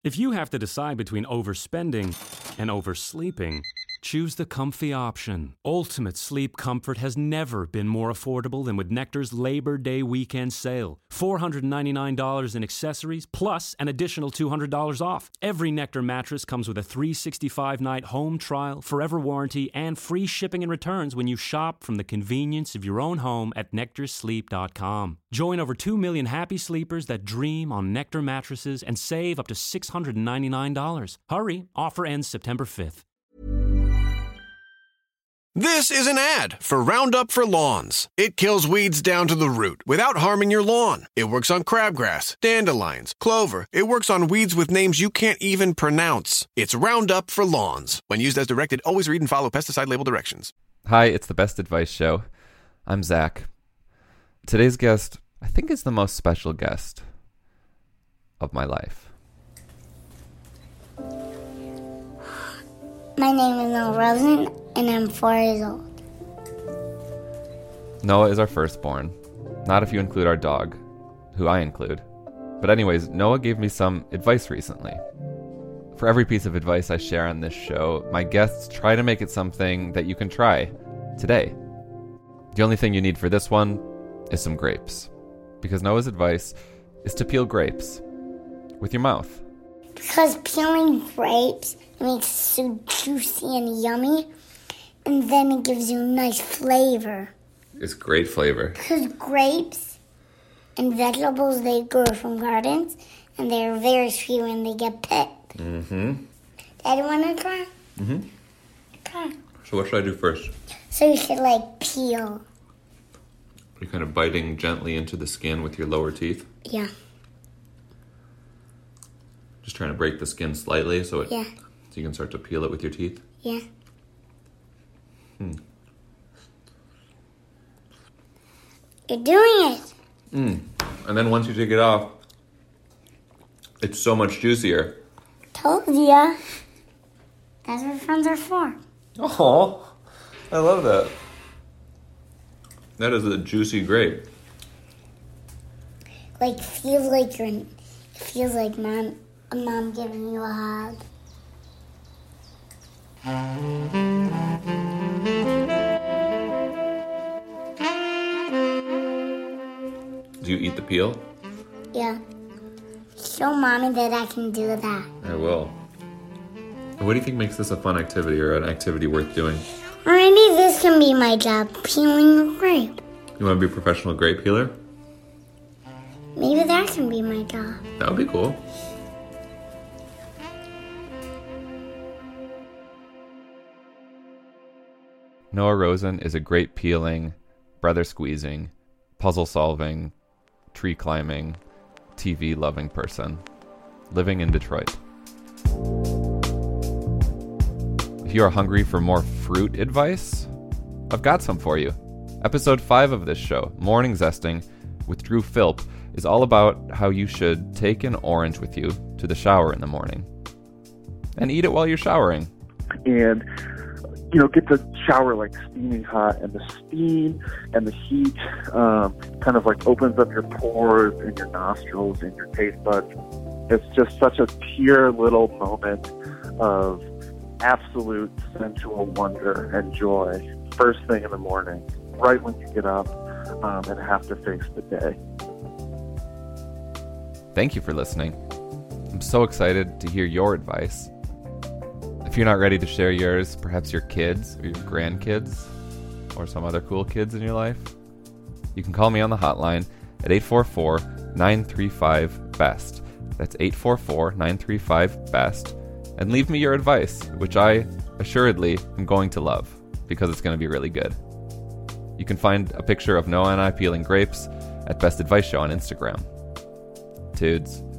If you have to decide between overspending and oversleeping, choose the comfy option. Ultimate sleep comfort has never been more affordable than with Nectar's Labor Day weekend sale. $499 in accessories, plus an additional $200 off. Every Nectar mattress comes with a 365-night home trial, forever warranty, and free shipping and returns when you shop from the convenience of your own home at NectarSleep.com. Join over 2 million happy sleepers that dream on Nectar mattresses and save up to $699. Hurry, offer ends September 5th. This is an ad for Roundup for Lawns. It kills weeds down to the root without harming your lawn. It works on crabgrass, dandelions, clover. It works on weeds with names you can't even pronounce. It's Roundup for Lawns. When used as directed, always read and follow pesticide label directions. Hi, it's the Best Advice Show. I'm Zach. Today's guest, I think, is the most special guest of my life. My name is Noah Rosen, and I'm 4 years old. Noah is our firstborn. Not if you include our dog, who I include. But anyways, Noah gave me some advice recently. For every piece of advice I share on this show, my guests try to make it something that you can try today. The only thing you need for this one is some grapes. Because Noah's advice is to peel grapes with your mouth. Because peeling grapes makes it so juicy and yummy, and then it gives you a nice flavor. It's great flavor. Because grapes and vegetables, they grow from gardens, and they're very sweet when they get picked. Mm-hmm. Daddy, want to try? Mm-hmm. Okay. So what should I do first? So you should, peel. You're kind of biting gently into the skin with your lower teeth? Yeah. Just trying to break the skin slightly so Yeah. So you can start to peel it with your teeth? Yeah. You're doing it. And then once you take it off, it's so much juicier. Told ya. That's what friends are for. Oh, I love that. That is a juicy grape. Feels like mom giving you a hug. Do you eat the peel? Yeah. Show mommy that I can do that. I will. What do you think makes this a fun activity or an activity worth doing? Or maybe this can be my job, peeling a grape. You want to be a professional grape peeler? Maybe that can be my job. That would be cool. Noah Rosen is a grape peeling, brother squeezing, puzzle solving, tree climbing, TV loving person living in Detroit. If you are hungry for more fruit advice, I've got some for you. Episode 5 of this show, Morning Zesting with Drew Philp, is all about how you should take an orange with you to the shower in the morning and eat it while you're showering. And get the shower steaming hot, and the steam and the heat kind of opens up your pores and your nostrils and your taste buds. It's just such a pure little moment of absolute sensual wonder and joy first thing in the morning, right when you get up and have to face the day. Thank you for listening. I'm so excited to hear your advice. If you're not ready to share yours, perhaps your kids or your grandkids or some other cool kids in your life, you can call me on the hotline at 844-935-BEST. That's 844-935-BEST. And leave me your advice, which I assuredly am going to love because it's going to be really good. You can find a picture of Noah and I peeling grapes at Best Advice Show on Instagram. Dudes.